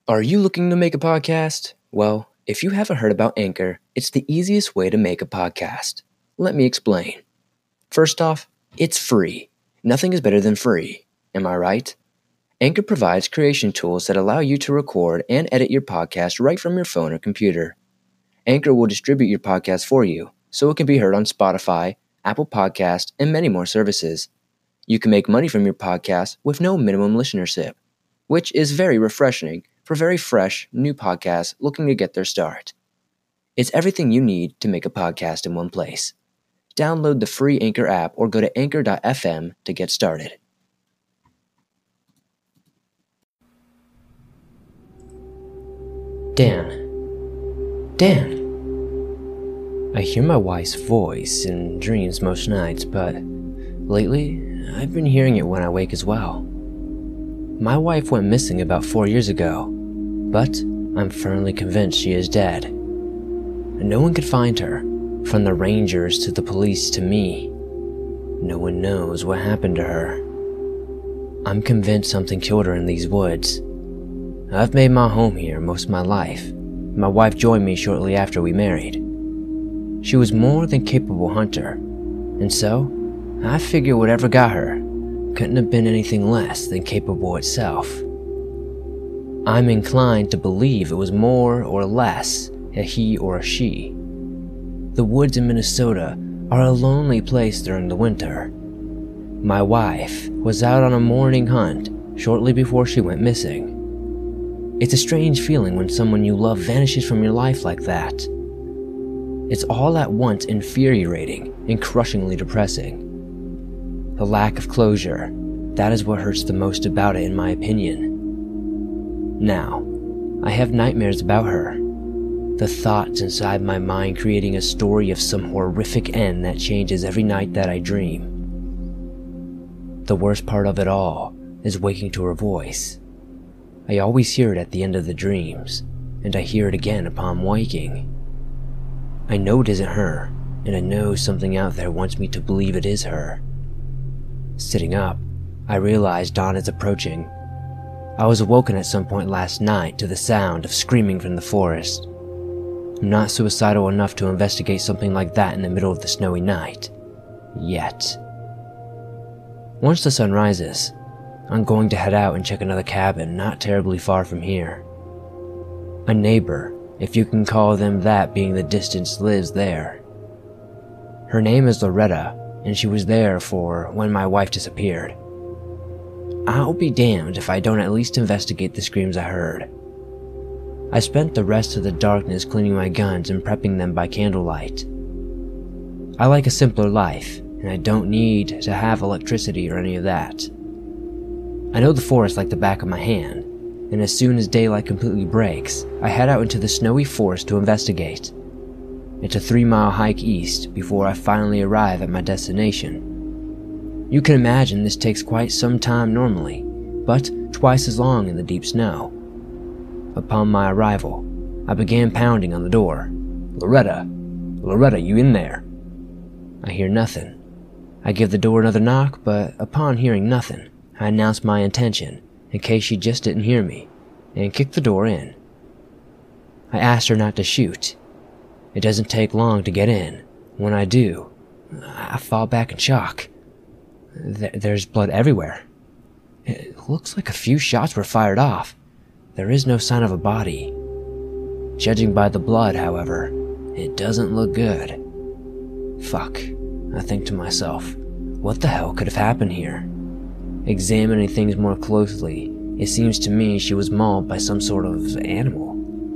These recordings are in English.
Are you looking to make a podcast? Well, if you haven't heard about Anchor, it's the easiest way to make a podcast. Let me explain. First off, it's free. Nothing is better than free. Am I right? Anchor provides creation tools that allow you to record and edit your podcast right from your phone or computer. Anchor will distribute your podcast for you, so it can be heard on Spotify, Apple Podcast, and many more services. You can make money from your podcast with no minimum listenership, which is very refreshing for very fresh, new podcasts looking to get their start. It's everything you need to make a podcast in one place. Download the free Anchor app or go to anchor.fm to get started. Dan. I hear my wife's voice in dreams most nights, but lately I've been hearing it when I wake as well. My wife went missing about 4 years ago, but I'm firmly convinced she is dead. No one could find her, from the rangers to the police to me. No one knows what happened to her. I'm convinced something killed her in these woods. I've made my home here most of my life. My wife joined me shortly after we married. She was more than capable hunter, and so I figure whatever got her couldn't have been anything less than capable itself. I'm inclined to believe it was more or less a he or a she. The woods in Minnesota are a lonely place during the winter. My wife was out on a morning hunt shortly before she went missing. It's a strange feeling when someone you love vanishes from your life like that. It's all at once infuriating and crushingly depressing. The lack of closure, that is what hurts the most about it in my opinion. Now, I have nightmares about her. The thoughts inside my mind creating a story of some horrific end that changes every night that I dream. The worst part of it all is waking to her voice. I always hear it at the end of the dreams, and I hear it again upon waking. I know it isn't her, and I know something out there wants me to believe it is her. Sitting up, I realize dawn is approaching. I was awoken at some point last night to the sound of screaming from the forest. I'm not suicidal enough to investigate something like that in the middle of the snowy night. Yet. Once the sun rises, I'm going to head out and check another cabin not terribly far from here. A neighbor, if you can call them that being the distance, lives there. Her name is Loretta, and she was there for when my wife disappeared. I'll be damned if I don't at least investigate the screams I heard. I spent the rest of the darkness cleaning my guns and prepping them by candlelight. I like a simpler life, and I don't need to have electricity or any of that. I know the forest like the back of my hand, and as soon as daylight completely breaks, I head out into the snowy forest to investigate. It's a 3-mile hike east before I finally arrive at my destination. You can imagine this takes quite some time normally, but twice as long in the deep snow. Upon my arrival, I began pounding on the door. Loretta, you in there? I hear nothing. I give the door another knock, but upon hearing nothing, I announce my intention, in case she just didn't hear me, and kick the door in. I asked her not to shoot. It doesn't take long to get in. When I do, I fall back in shock. There's blood everywhere. It looks like a few shots were fired off. There is no sign of a body. Judging by the blood, however, it doesn't look good. Fuck, I think to myself. What the hell could have happened here? Examining things more closely, it seems to me she was mauled by some sort of animal.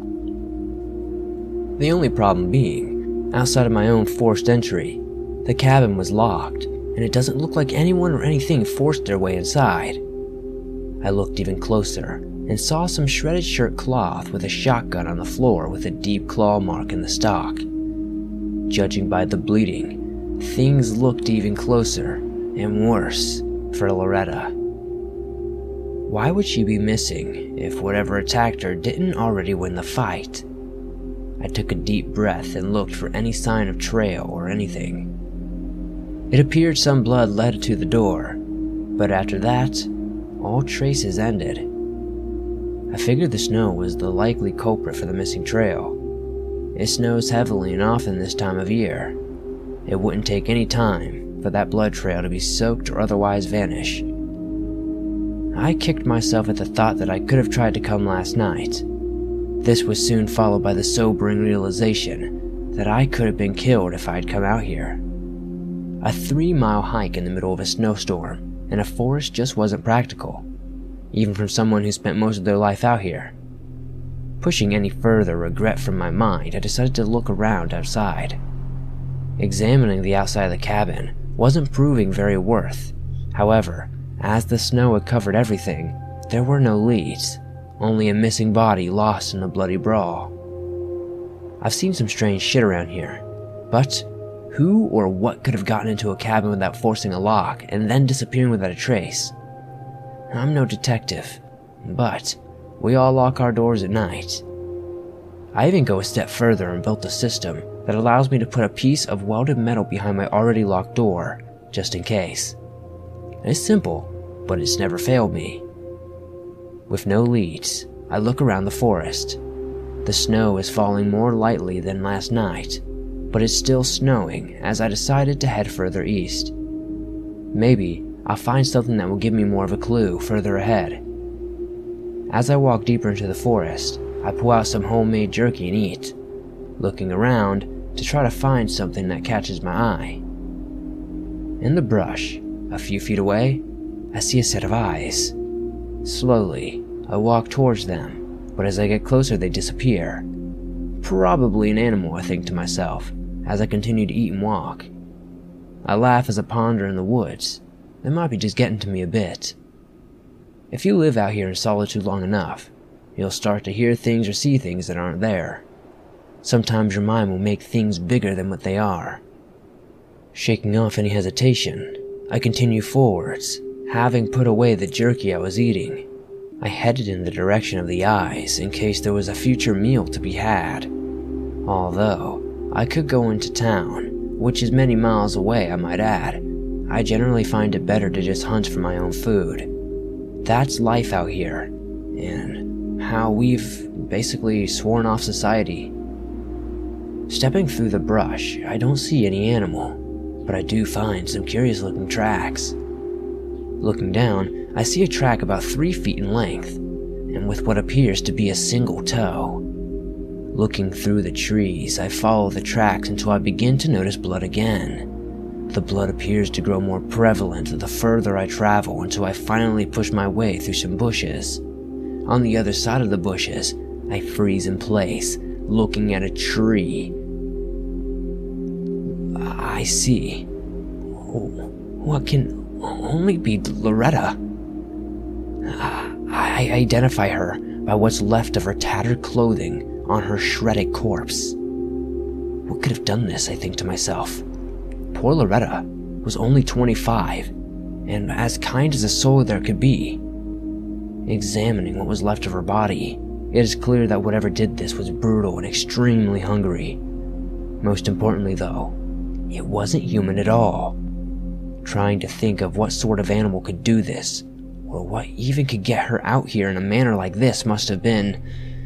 The only problem being, outside of my own forced entry, the cabin was locked, and it doesn't look like anyone or anything forced their way inside. I looked even closer, and saw some shredded shirt cloth with a shotgun on the floor with a deep claw mark in the stock. Judging by the bleeding, things looked even closer, and worse, for Loretta. Why would she be missing if whatever attacked her didn't already win the fight? I took a deep breath and looked for any sign of trail or anything. It appeared some blood led to the door, but after that, all traces ended. I figured the snow was the likely culprit for the missing trail. It snows heavily and often this time of year. It wouldn't take any time for that blood trail to be soaked or otherwise vanish. I kicked myself at the thought that I could have tried to come last night. This was soon followed by the sobering realization that I could have been killed if I had come out here. A 3-mile hike in the middle of a snowstorm in a forest just wasn't practical, even from someone who spent most of their life out here. Pushing any further regret from my mind, I decided to look around outside. Examining the outside of the cabin wasn't proving very worth. However, as the snow had covered everything, there were no leads, only a missing body lost in a bloody brawl. I've seen some strange shit around here, but who or what could have gotten into a cabin without forcing a lock and then disappearing without a trace? I'm no detective, but we all lock our doors at night. I even go a step further and built a system that allows me to put a piece of welded metal behind my already locked door, just in case. It's simple, but it's never failed me. With no leads, I look around the forest. The snow is falling more lightly than last night, but it's still snowing as I decided to head further east. Maybe I'll find something that will give me more of a clue further ahead. As I walk deeper into the forest, I pull out some homemade jerky and eat, looking around to try to find something that catches my eye. In the brush, a few feet away, I see a set of eyes. Slowly, I walk towards them, but as I get closer they disappear. Probably an animal, I think to myself, as I continue to eat and walk. I laugh as I ponder in the woods. They might be just getting to me a bit. If you live out here in solitude long enough, you'll start to hear things or see things that aren't there. Sometimes your mind will make things bigger than what they are. Shaking off any hesitation, I continue forwards, having put away the jerky I was eating. I headed in the direction of the eyes in case there was a future meal to be had. Although, I could go into town, which is many miles away I might add. I generally find it better to just hunt for my own food. That's life out here, and how we've basically sworn off society. Stepping through the brush, I don't see any animal, but I do find some curious-looking tracks. Looking down, I see a track about 3 feet in length, and with what appears to be a single toe. Looking through the trees, I follow the tracks until I begin to notice blood again. The blood appears to grow more prevalent the further I travel until I finally push my way through some bushes. On the other side of the bushes, I freeze in place, looking at a tree. I see what can only be Loretta. I identify her by what's left of her tattered clothing on her shredded corpse. What could have done this, I think to myself. Poor Loretta was only 25, and as kind as a soul there could be. Examining what was left of her body, it is clear that whatever did this was brutal and extremely hungry. Most importantly though, it wasn't human at all. Trying to think of what sort of animal could do this, or what even could get her out here in a manner like this must have been...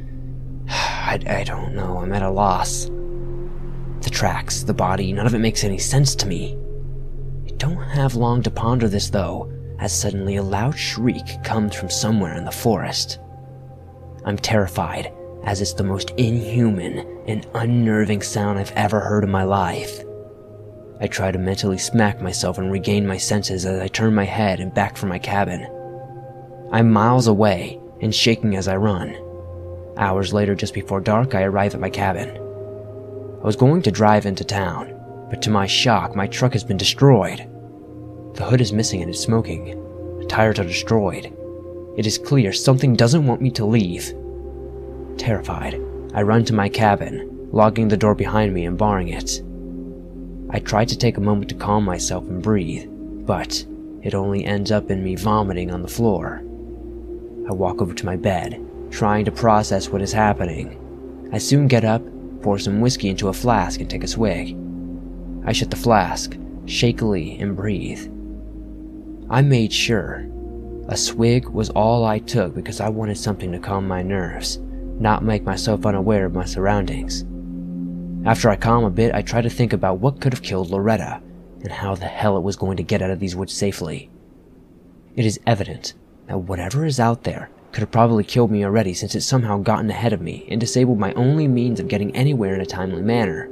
I don't know, I'm at a loss. The tracks, the body, none of it makes any sense to me. I don't have long to ponder this though, as suddenly a loud shriek comes from somewhere in the forest. I'm terrified, as it's the most inhuman and unnerving sound I've ever heard in my life. I try to mentally smack myself and regain my senses as I turn my head and back for my cabin. I'm miles away and shaking as I run. Hours later, just before dark, I arrive at my cabin. I was going to drive into town, but to my shock, my truck has been destroyed. The hood is missing and it's smoking. The tires are destroyed. It is clear something doesn't want me to leave. Terrified, I run to my cabin, locking the door behind me and barring it. I try to take a moment to calm myself and breathe, but it only ends up in me vomiting on the floor. I walk over to my bed, trying to process what is happening. I soon get up, pour some whiskey into a flask and take a swig. I shut the flask, shakily, and breathe. I made sure A swig was all I took because I wanted something to calm my nerves, not make myself unaware of my surroundings. After I calmed a bit, I tried to think about what could have killed Loretta and how the hell it was going to get out of these woods safely. It is evident that whatever is out there could have probably killed me already, since it somehow gotten ahead of me and disabled my only means of getting anywhere in a timely manner.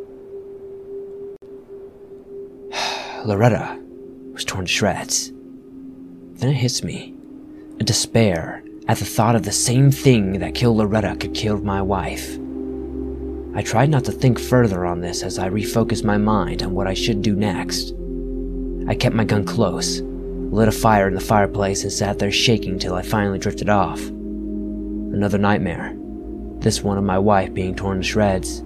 Loretta was torn to shreds. Then it hits me. A despair at the thought of the same thing that killed Loretta could kill my wife. I tried not to think further on this as I refocused my mind on what I should do next. I kept my gun close, lit a fire in the fireplace, and sat there shaking till I finally drifted off. Another nightmare, this one of my wife being torn to shreds.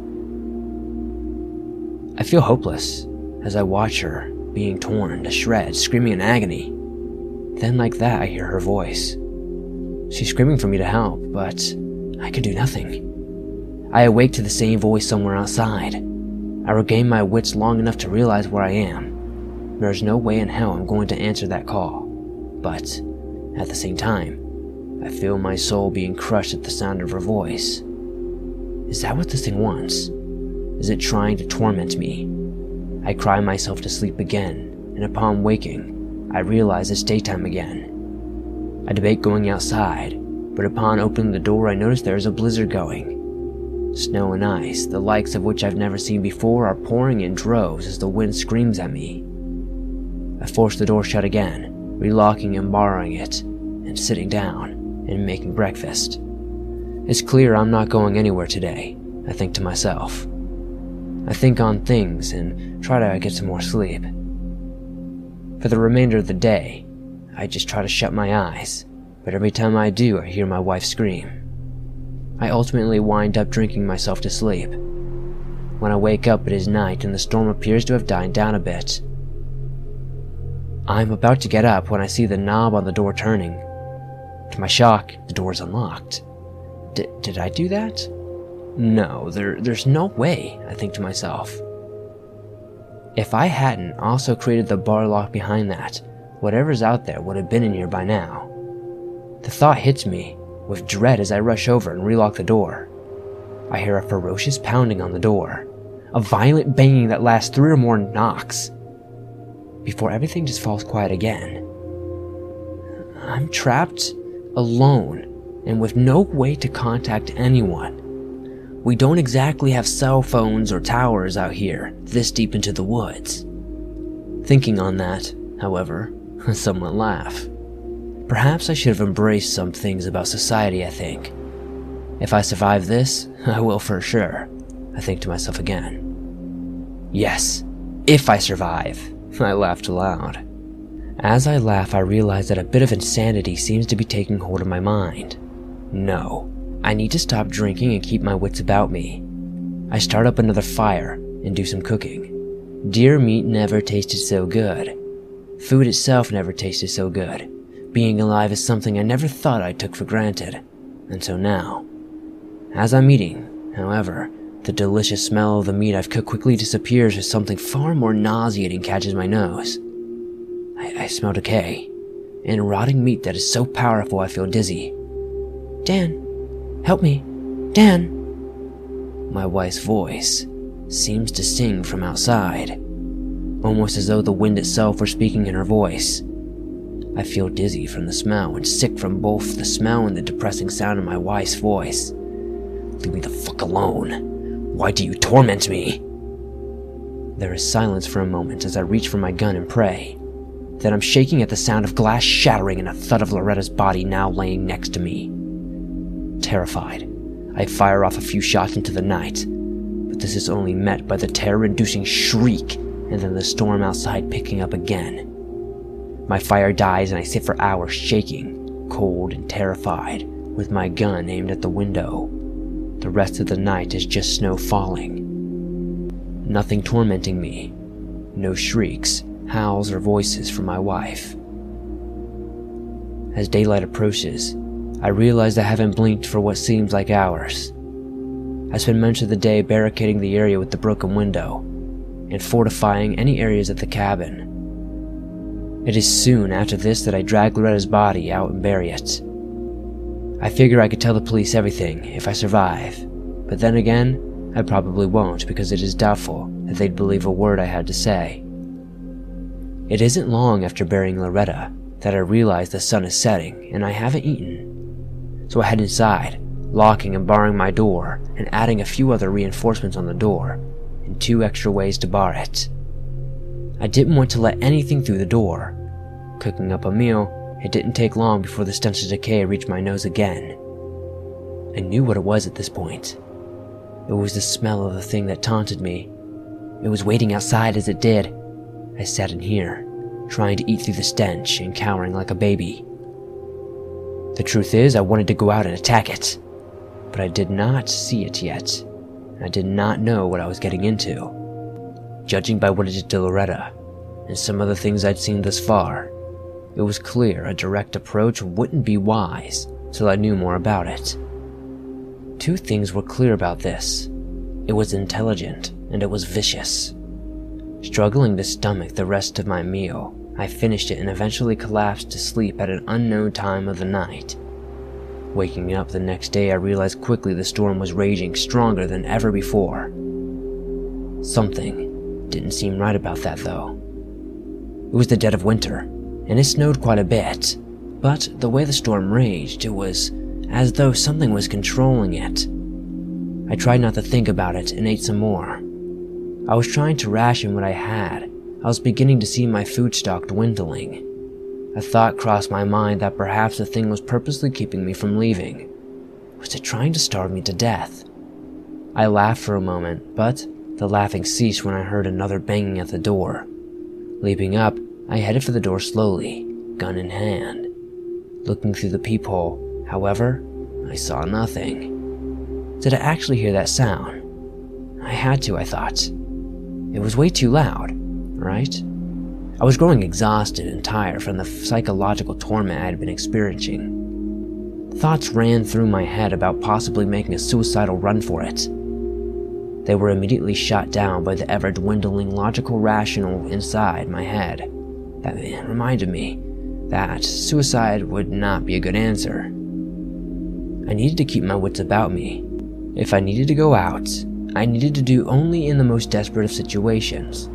I feel hopeless as I watch her being torn to shreds, screaming in agony. Then like that, I hear her voice. She's screaming for me to help, but I can do nothing. I awake to the same voice somewhere outside. I regain my wits long enough to realize where I am. There's no way in hell I'm going to answer that call, but at the same time, I feel my soul being crushed at the sound of her voice. Is that what this thing wants? Is it trying to torment me? I cry myself to sleep again, and upon waking, I realize it's daytime again. I debate going outside, but upon opening the door I notice there is a blizzard going. Snow and ice, the likes of which I've never seen before, are pouring in droves as the wind screams at me. I force the door shut again, relocking and barring it, and sitting down and making breakfast. It's clear I'm not going anywhere today, I think to myself. I think on things and try to get some more sleep. For the remainder of the day, I just try to shut my eyes, but every time I do, I hear my wife scream. I ultimately wind up drinking myself to sleep. When I wake up, it is night and the storm appears to have died down a bit. I'm about to get up when I see the knob on the door turning. To my shock, the door is unlocked. Did I do that? No, there's no way, I think to myself. If I hadn't also created the bar lock behind that, whatever's out there would have been in here by now. The thought hits me with dread as I rush over and relock the door. I hear a ferocious pounding on the door, a violent banging that lasts 3 or more knocks, before everything just falls quiet again. I'm trapped, alone, and with no way to contact anyone. We don't exactly have cell phones or towers out here, this deep into the woods. Thinking on that, however, I somewhat laugh. Perhaps I should have embraced some things about society, I think. If I survive this, I will for sure, I think to myself again. Yes, if I survive, I laughed aloud. As I laugh, I realize that a bit of insanity seems to be taking hold of my mind. No, I need to stop drinking and keep my wits about me. I start up another fire and do some cooking. Deer meat never tasted so good. Food itself never tasted so good. Being alive is something I never thought I took for granted, until now. As I'm eating, however, the delicious smell of the meat I've cooked quickly disappears as something far more nauseating catches my nose. I smell decay, and rotting meat that is so powerful I feel dizzy. Dan, help me, Dan. My wife's voice seems to sing from outside, almost as though the wind itself were speaking in her voice. I feel dizzy from the smell and sick from both the smell and the depressing sound of my wife's voice. Leave me the fuck alone. Why do you torment me? There is silence for a moment as I reach for my gun and pray. Then I'm shaking at the sound of glass shattering and a thud of Loretta's body now laying next to me. Terrified, I fire off a few shots into the night, but this is only met by the terror-inducing shriek and then the storm outside picking up again. My fire dies and I sit for hours shaking, cold and terrified, with my gun aimed at the window. The rest of the night is just snow falling. Nothing tormenting me. No shrieks, howls, or voices from my wife. As daylight approaches, I realize I haven't blinked for what seems like hours. I spend much of the day barricading the area with the broken window and fortifying any areas of the cabin. It is soon after this that I drag Loretta's body out and bury it. I figure I could tell the police everything if I survive, but then again, I probably won't because it is doubtful that they'd believe a word I had to say. It isn't long after burying Loretta that I realize the sun is setting and I haven't eaten. So I head inside, locking and barring my door and adding a few other reinforcements on the door and 2 extra ways to bar it. I didn't want to let anything through the door. Cooking up a meal, it didn't take long before the stench of decay reached my nose again. I knew what it was at this point. It was the smell of the thing that taunted me. It was waiting outside as it did. I sat in here, trying to eat through the stench and cowering like a baby. The truth is, I wanted to go out and attack it, but I did not see it yet, and I did not know what I was getting into. Judging by what it did to Loretta, and some of the things I'd seen thus far, it was clear a direct approach wouldn't be wise till I knew more about it. 2 things were clear about this. It was intelligent, and it was vicious. Struggling to stomach the rest of my meal, I finished it and eventually collapsed to sleep at an unknown time of the night. Waking up the next day, I realized quickly the storm was raging stronger than ever before. Something didn't seem right about that, though. It was the dead of winter, and it snowed quite a bit, but the way the storm raged, it was as though something was controlling it. I tried not to think about it and ate some more. I was trying to ration what I had. I was beginning to see my food stock dwindling. A thought crossed my mind that perhaps the thing was purposely keeping me from leaving. Was it trying to starve me to death? I laughed for a moment, but the laughing ceased when I heard another banging at the door. Leaping up, I headed for the door slowly, gun in hand. Looking through the peephole, however, I saw nothing. Did I actually hear that sound? I had to, I thought. It was way too loud, right? I was growing exhausted and tired from the psychological torment I had been experiencing. Thoughts ran through my head about possibly making a suicidal run for it. They were immediately shot down by the ever-dwindling logical rationale inside my head that reminded me that suicide would not be a good answer. I needed to keep my wits about me. If I needed to go out, I needed to do only in the most desperate of situations.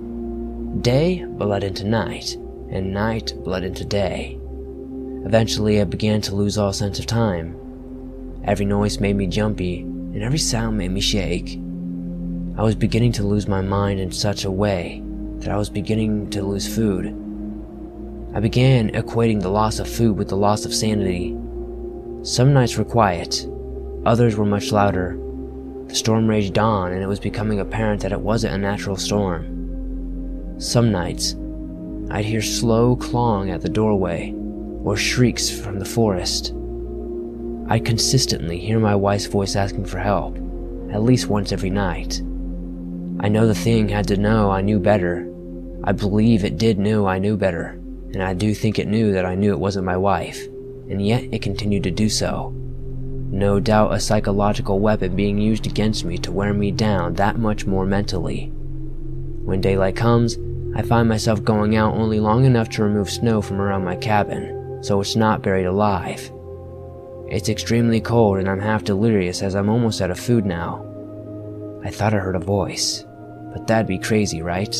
Day bled into night, and night bled into day. Eventually, I began to lose all sense of time. Every noise made me jumpy, and every sound made me shake. I was beginning to lose my mind in such a way that I was beginning to lose food. I began equating the loss of food with the loss of sanity. Some nights were quiet, others were much louder. The storm raged on, and it was becoming apparent that it wasn't a natural storm. Some nights, I'd hear slow clawing at the doorway, or shrieks from the forest. I'd consistently hear my wife's voice asking for help, at least once every night. I know the thing had to know I knew better. I believe it did know I knew better, and I do think it knew that I knew it wasn't my wife, and yet it continued to do so. No doubt a psychological weapon being used against me to wear me down that much more mentally. When daylight comes, I find myself going out only long enough to remove snow from around my cabin, so it's not buried alive. It's extremely cold and I'm half delirious as I'm almost out of food now. I thought I heard a voice, but that'd be crazy, right?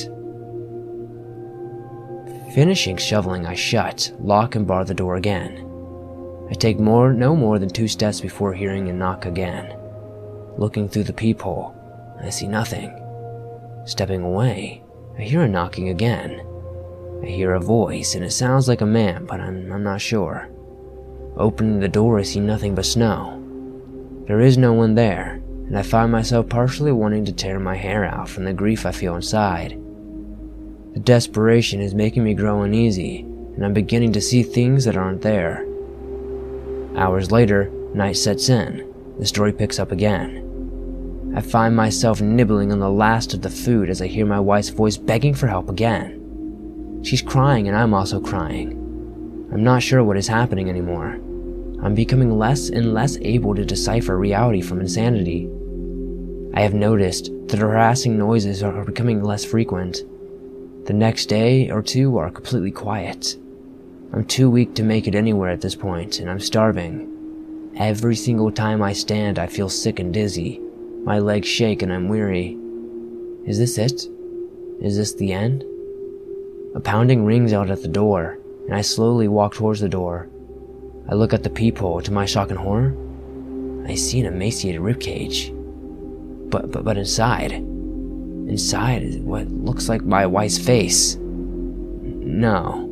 Finishing shoveling, I shut, lock, and bar the door again. I take no more than 2 steps before hearing a knock again. Looking through the peephole, I see nothing. Stepping away, I hear a knocking again. I hear a voice, and it sounds like a man, but I'm not sure. Opening the door, I see nothing but snow. There is no one there, and I find myself partially wanting to tear my hair out from the grief I feel inside. The desperation is making me grow uneasy, and I'm beginning to see things that aren't there. Hours later, night sets in. The story picks up again. I find myself nibbling on the last of the food as I hear my wife's voice begging for help again. She's crying and I'm also crying. I'm not sure what is happening anymore. I'm becoming less and less able to decipher reality from insanity. I have noticed that the harassing noises are becoming less frequent. The next day or two are completely quiet. I'm too weak to make it anywhere at this point, and I'm starving. Every single time I stand, I feel sick and dizzy. My legs shake and I'm weary. Is this it? Is this the end? A pounding rings out at the door, and I slowly walk towards the door. I look at the peephole. To my shock and horror, I see an emaciated ribcage. But inside is what looks like my wife's face. No.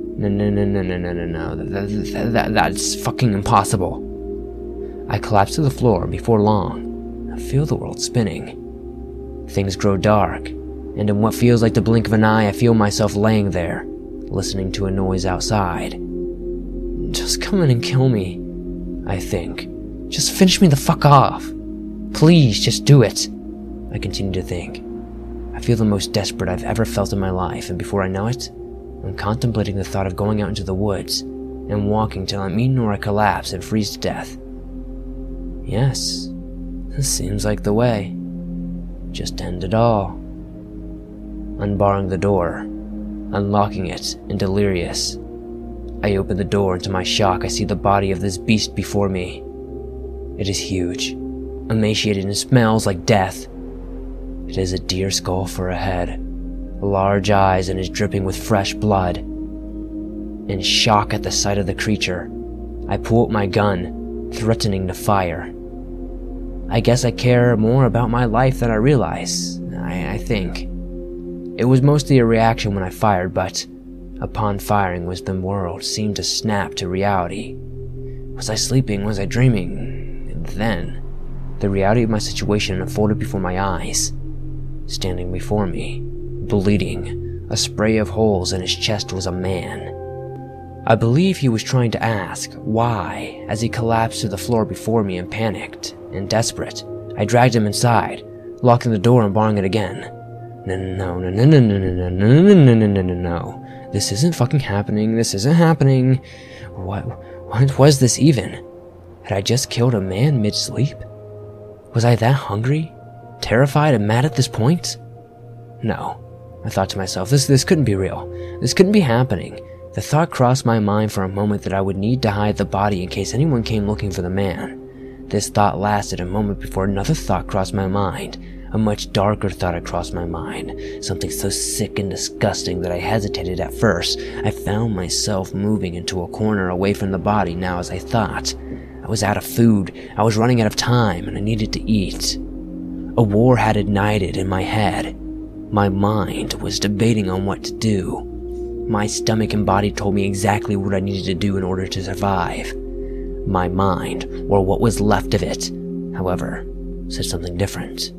That's fucking impossible. I collapse to the floor, and before long, I feel the world spinning. Things grow dark, and in what feels like the blink of an eye, I feel myself laying there, listening to a noise outside. Just come in and kill me, I think. Just finish me the fuck off. Please, just do it. I continue to think. I feel the most desperate I've ever felt in my life, and before I know it, I'm contemplating the thought of going out into the woods and walking till I'm eaten or I collapse and freeze to death. Yes, this seems like the way. Just end it all. Unbarring the door, unlocking it, and delirious, I open the door, and to my shock, I see the body of this beast before me. It is huge, emaciated, and smells like death. It is a deer skull for a head, large eyes, and is dripping with fresh blood. In shock at the sight of the creature, I pull out my gun, threatening to fire. I guess I care more about my life than I realize, I think. It was mostly a reaction when I fired, but upon firing the world seemed to snap to reality. Was I sleeping? Was I dreaming? And then, the reality of my situation unfolded before my eyes. Standing before me, bleeding, a spray of holes in his chest, was a man. I believe he was trying to ask why as he collapsed to the floor before me and panicked and desperate. I dragged him inside, locking the door and barring it again. No. This isn't fucking happening. This isn't happening. What was this even? Had I just killed a man mid-sleep? Was I that hungry, terrified, and mad at this point? No. I thought to myself, this couldn't be real. This couldn't be happening. The thought crossed my mind for a moment that I would need to hide the body in case anyone came looking for the man. This thought lasted a moment before another thought crossed my mind. A much darker thought had crossed my mind. Something so sick and disgusting that I hesitated at first. I found myself moving into a corner away from the body now as I thought. I was out of food, I was running out of time, and I needed to eat. A war had ignited in my head. My mind was debating on what to do. My stomach and body told me exactly what I needed to do in order to survive. My mind, or what was left of it, however, said something different.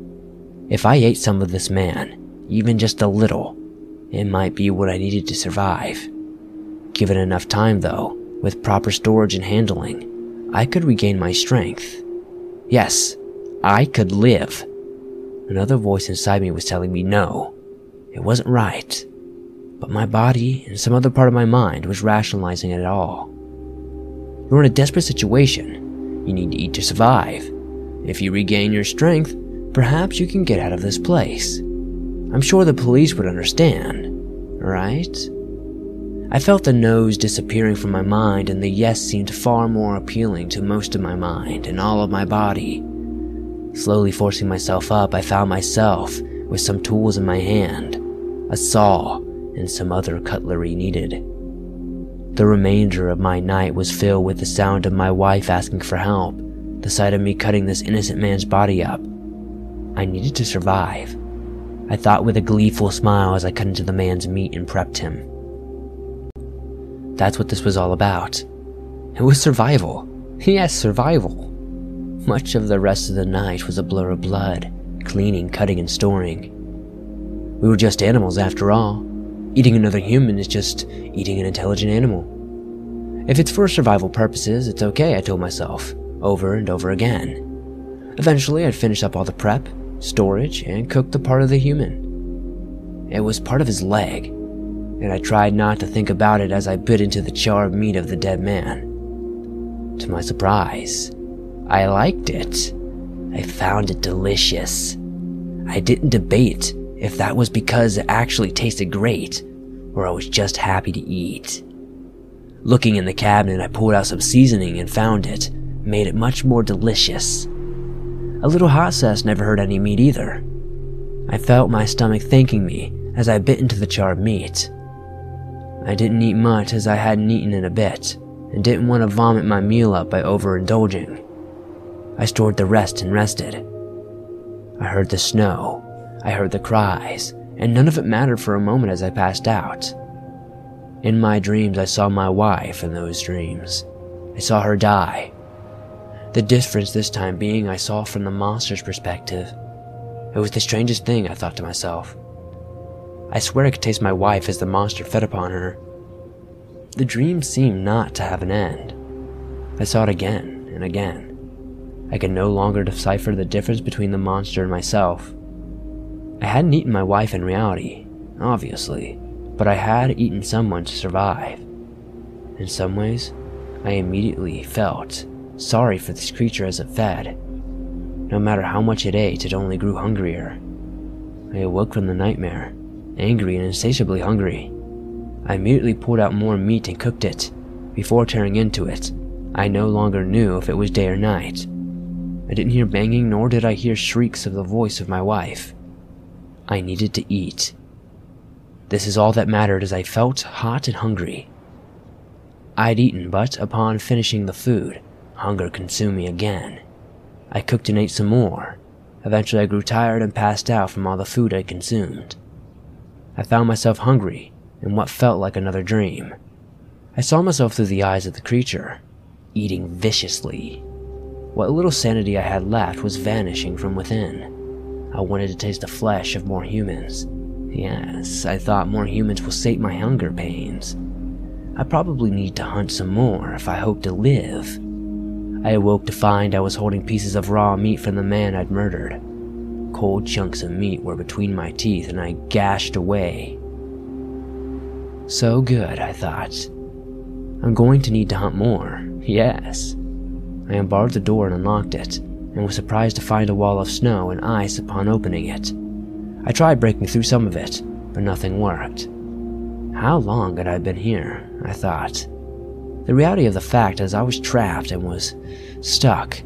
If I ate some of this man, even just a little, it might be what I needed to survive. Given enough time, though, with proper storage and handling, I could regain my strength. Yes, I could live. Another voice inside me was telling me no, it wasn't right. But my body and some other part of my mind was rationalizing it all. You're in a desperate situation. You need to eat to survive. If you regain your strength, perhaps you can get out of this place. I'm sure the police would understand, right? I felt the no's disappearing from my mind, and the yes seemed far more appealing to most of my mind and all of my body. Slowly forcing myself up, I found myself with some tools in my hand, a saw, and some other cutlery needed. The remainder of my night was filled with the sound of my wife asking for help, the sight of me cutting this innocent man's body up. I needed to survive, I thought with a gleeful smile as I cut into the man's meat and prepped him. That's what this was all about. It was survival. Yes, survival. Much of the rest of the night was a blur of blood, cleaning, cutting, and storing. We were just animals after all. Eating another human is just eating an intelligent animal. If it's for survival purposes, it's okay, I told myself, over and over again. Eventually, I'd finish up all the prep, storage, and cook the part of the human. It was part of his leg, and I tried not to think about it as I bit into the charred meat of the dead man. To my surprise, I liked it. I found it delicious. I didn't debate if that was because it actually tasted great, or I was just happy to eat. Looking in the cabinet, I pulled out some seasoning and found it, made it much more delicious. A little hot sauce never hurt any meat either. I felt my stomach thanking me as I bit into the charred meat. I didn't eat much as I hadn't eaten in a bit, and didn't want to vomit my meal up by overindulging. I stored the rest and rested. I heard the snow, I heard the cries, and none of it mattered for a moment as I passed out. In my dreams, I saw my wife in those dreams. I saw her die. The difference this time being I saw from the monster's perspective. It was the strangest thing, I thought to myself. I swear I could taste my wife as the monster fed upon her. The dream seemed not to have an end. I saw it again and again. I could no longer decipher the difference between the monster and myself. I hadn't eaten my wife in reality, obviously, but I had eaten someone to survive. In some ways, I immediately felt sorry for this creature as it fed. No matter how much it ate, it only grew hungrier. I awoke from the nightmare, angry and insatiably hungry. I immediately pulled out more meat and cooked it. Before tearing into it, I no longer knew if it was day or night. I didn't hear banging, nor did I hear shrieks of the voice of my wife. I needed to eat. This is all that mattered as I felt hot and hungry. I'd eaten, but upon finishing the food, hunger consumed me again. I cooked and ate some more. Eventually I grew tired and passed out from all the food I consumed. I found myself hungry in what felt like another dream. I saw myself through the eyes of the creature, eating viciously. What little sanity I had left was vanishing from within. I wanted to taste the flesh of more humans. Yes, I thought more humans will sate my hunger pains. I probably need to hunt some more if I hope to live. I awoke to find I was holding pieces of raw meat from the man I'd murdered. Cold chunks of meat were between my teeth and I gashed away. So good, I thought. I'm going to need to hunt more, yes. I unbarred the door and unlocked it, and was surprised to find a wall of snow and ice upon opening it. I tried breaking through some of it, but nothing worked. How long had I been here, I thought. The reality of the fact is I was trapped and was stuck.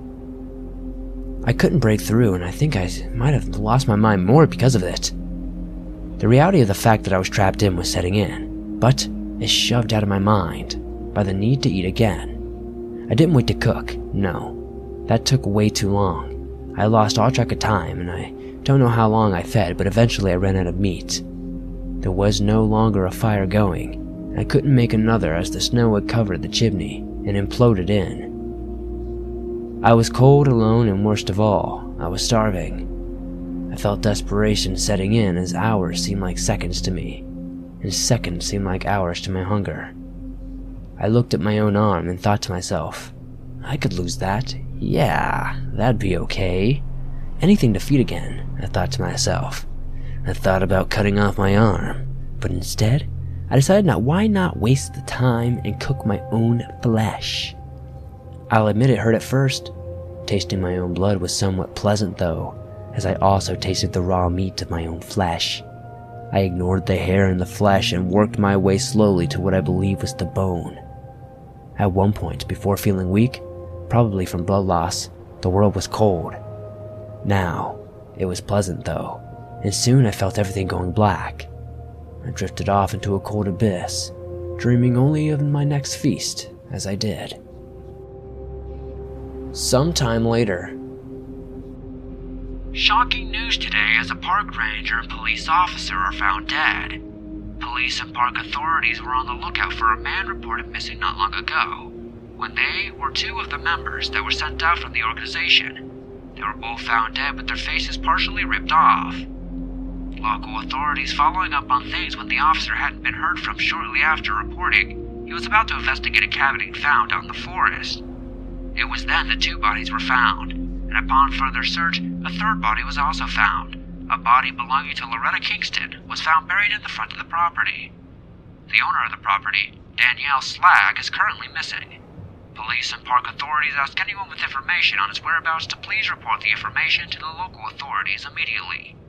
I couldn't break through, and I think I might have lost my mind more because of it. The reality of the fact that I was trapped in was setting in, but it shoved out of my mind by the need to eat again. I didn't wait to cook, no. That took way too long. I lost all track of time, and I don't know how long I fed, but eventually I ran out of meat. There was no longer a fire going, and I couldn't make another as the snow had covered the chimney and imploded in. I was cold, alone, and worst of all, I was starving. I felt desperation setting in as hours seemed like seconds to me, and seconds seemed like hours to my hunger. I looked at my own arm and thought to myself, I could lose that. Yeah, that'd be okay. Anything to feed again, I thought to myself. I thought about cutting off my arm, but instead, I decided why not waste the time and cook my own flesh. I'll admit it hurt at first. Tasting my own blood was somewhat pleasant though, as I also tasted the raw meat of my own flesh. I ignored the hair and the flesh and worked my way slowly to what I believe was the bone. At one point, before feeling weak, probably from blood loss, the world was cold. Now, it was pleasant though, and soon I felt everything going black. I drifted off into a cold abyss, dreaming only of my next feast as I did. Sometime later. Shocking news today as a park ranger and police officer are found dead. Police and park authorities were on the lookout for a man reported missing not long ago, when they were two of the members that were sent out from the organization. They were both found dead with their faces partially ripped off. Local authorities following up on things when the officer hadn't been heard from shortly after reporting he was about to investigate a cavity found out in the forest. It was then the two bodies were found, and upon further search, a third body was also found. A body belonging to Loretta Kingston was found buried in the front of the property. The owner of the property, Danielle Slag, is currently missing. Police and park authorities ask anyone with information on his whereabouts to please report the information to the local authorities immediately.